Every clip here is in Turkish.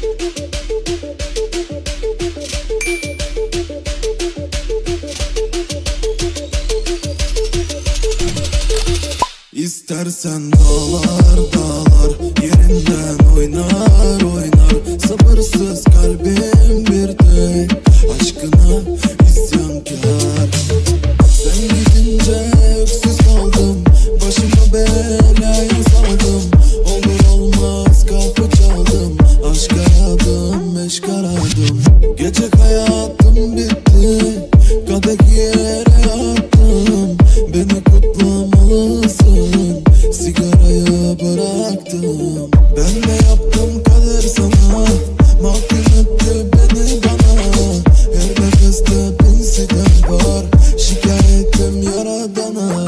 İstersen dağlar dağlar yerinden oynar oynar. Sabırsız kalbim bir tek aşkına isyankar. Sen gidince öksüz kaldım, başıma belaya saldım. Olur olmaz kapı çaldım, aşk aradım, meşk aradım. Gece hayatım bitti, kadeh yere attım. Beni kutlamalısın, sigarayı bıraktım. Ben de yaptım kader sana, mahkum etti beni bana. Her nefeste bin sitem var, şikayetim yaradana.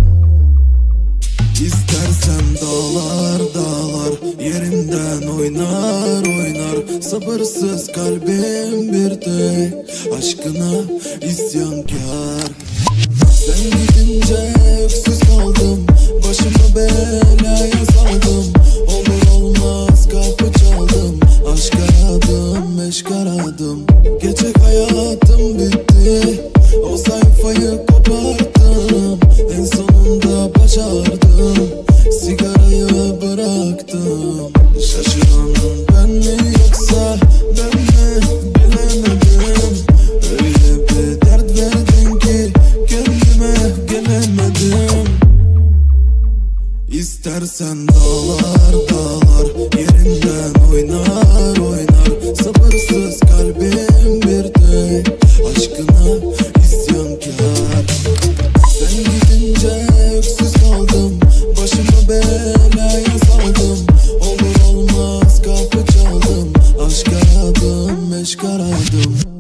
İstersen dağlar dağlar yerinden oynar oynar. Sabırsız kalbim bir tek aşkına isyankar. Sen gidince öksüz kaldım, başıma belaya saldım. Olur olmaz kapı çaldım, aşk aradım, meşk aradım. Gerçek hayatım bitti, o sayfayı koparttım. En sonunda başardım, sigarayı bıraktım. Şaşıran ben mi yoksa ben mi bilemedim. Öyle bir dert verdin ki kendime gelemedim. İstersen dağlar dağlar yerinden oynar oynar. Sabırsız kalbim bir tek aşkına isyankar. Sen gidince öksüz kaldım, başıma belaya saldım. Olur olmaz kapı çaldım, aşk aradım, meşk aradım.